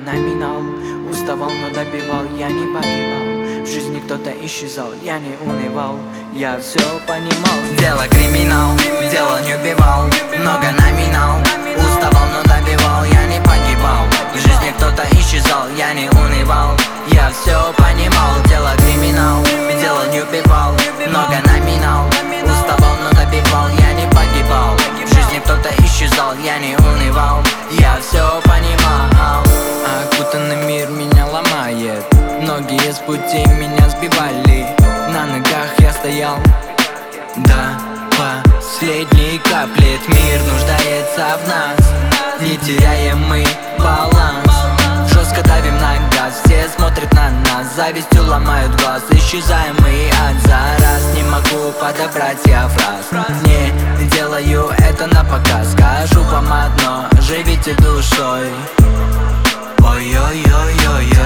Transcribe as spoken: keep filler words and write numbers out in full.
номинал. Уставал, но добивал, я не погибал. В жизни кто-то исчезал, я не унывал. Я все понимал. Дело криминал, дело не убивал. Много номинал. Уставал, но добивал, я не погибал. В жизни кто-то исчезал, я не унывал. Я все понимал. Дело криминал, дело не убивал. Много номинал. Уставал, но добивал, я не погибал. В жизни кто-то исчезал, я не унывал. Я все понимал. Окутанный мир меня ломает. Многие с пути меня сбивали. На ногах я стоял до последней капли. Этот мир нуждается в нас. Не теряем мы баланс. Жестко давим на газ, все смотрят на нас. Завистью ломают глаз, исчезаем мы от зараз. Не могу подобрать я фраз, не делаю это на показ. Скажу вам одно, живите душой. Ой-ой-ой-ой-ой.